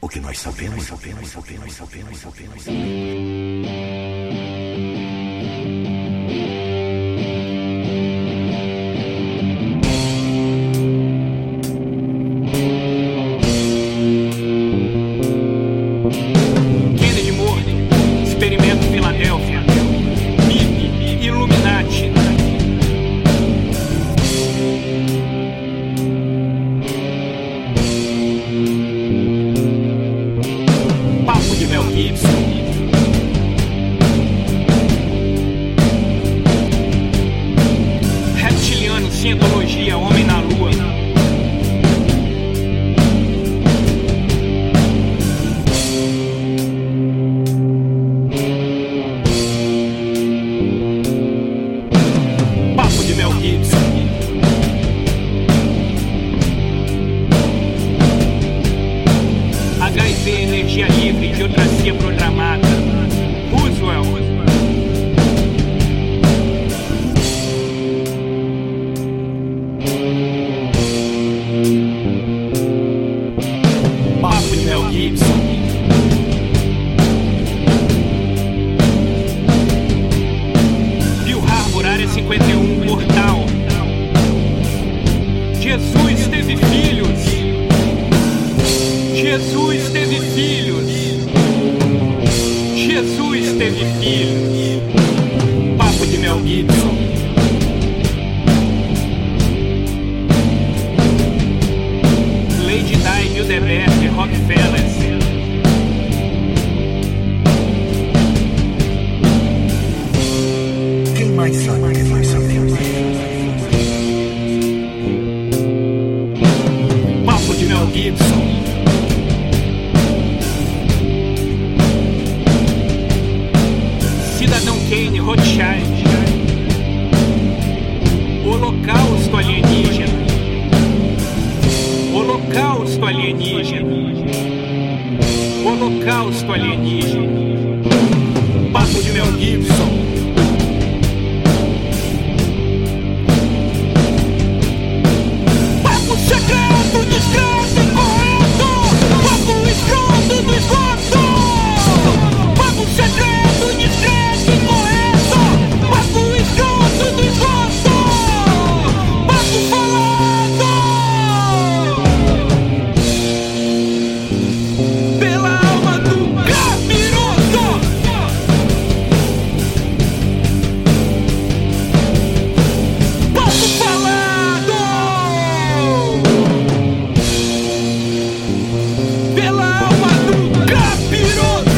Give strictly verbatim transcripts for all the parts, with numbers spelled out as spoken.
O que nós sabemos, sabemos, sabemos, sabemos, sabemos. Kennedy morto, experimento Filadélfia, M I B, Illuminati. Papo de Mel Gibson. Reptiliano, cientologia, homem na lua. Papo de Mel Gibson. H I V, energia livre, idiotracia programada. Roosevelt. Papo de Mel Gibson. Pearl Harbor, área cinquenta e um, mortal. Jesus teve filhos. Jesus teve filhos. Jesus teve filhos. Papo de Mel Gibson. Lady Di, Bilderberg, Rockefeller. Quem mais sabe o que nós sabemos? Papo de Mel Gibson. Cidadão Kane, Rothschild. Holocausto alienígena. Holocausto alienígena. Holocausto alienígena. Papo de Mel Gibson. Papo secreto, discreto e correto. Papo escroto do esgoto. Papo secreto, discreto e correto. Papo escroto do esgoto. Papo falado pela alma do capiroto. Papo falado pela alma do capiroto.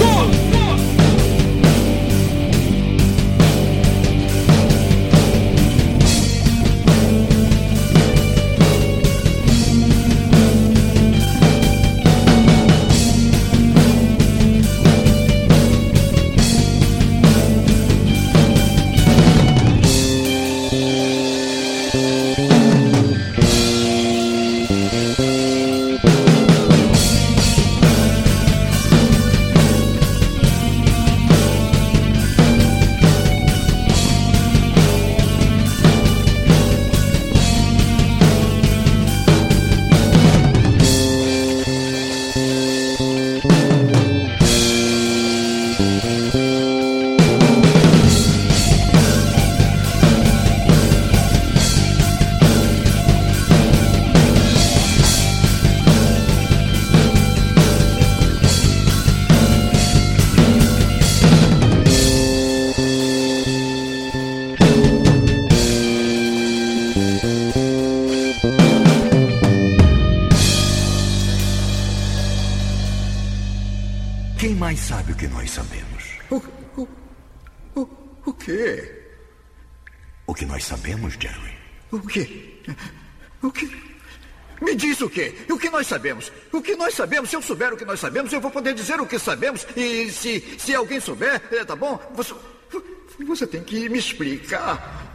Quem mais sabe o que nós sabemos? O, o, o, o quê? O que nós sabemos, Jerry? O quê? O quê? Me diz o quê? O que nós sabemos? O que nós sabemos? Se eu souber o que nós sabemos, eu vou poder dizer o que sabemos. E se, se alguém souber, é, tá bom? Você, você tem que me explicar.